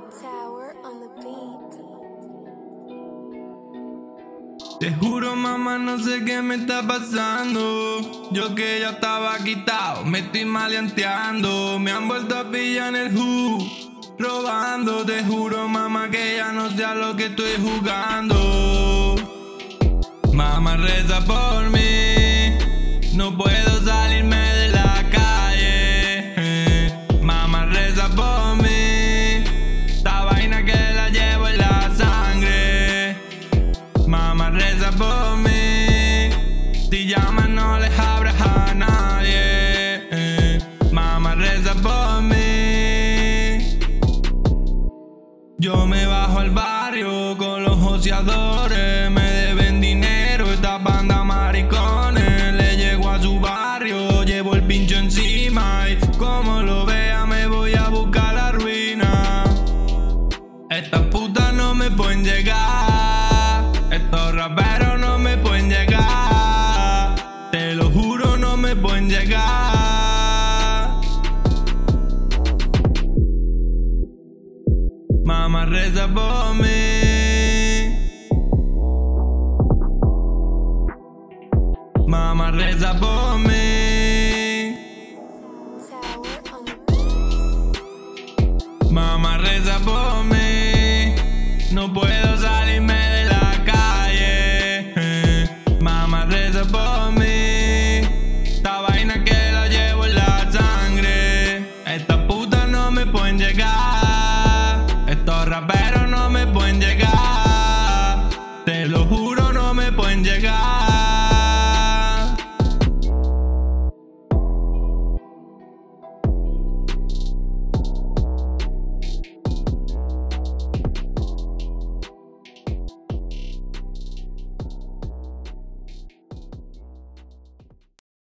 Tower on the beat. Te juro, mamá, no sé qué me está pasando. Yo que ya estaba quitado, me estoy maleanteando. Me han vuelto a pillar en el robando. Te juro, mamá, que ya no sé a lo que estoy jugando. Mamá, reza por mí. No puedo salirme de la calle. Mamá, reza por mí. Esta vaina que la llevo en la sangre. Mamá, reza por mí. Si llamas no les abras a nadie. Mamá, reza por mí. Yo me bajo al barrio con los joseadores. Me deben dinero esta banda maricones. Le llego a su barrio, llevo el pincho encima. Y como lo vea me voy a buscar la ruina. Estas putas no me pueden llegar. Estos raperos no me pueden llegar. Te lo juro, no me pueden llegar. Mamá, reza por mí. Mamá, reza por mí. Tower on the beat. Mamá, reza por mí. No puedo salirme de la calle. Mamá, reza por mí. Esta vaina que la llevo en la sangre. Estas putas no me pueden llegar. Estos raperos no me pueden llegar. Te lo juro, no me pueden llegar.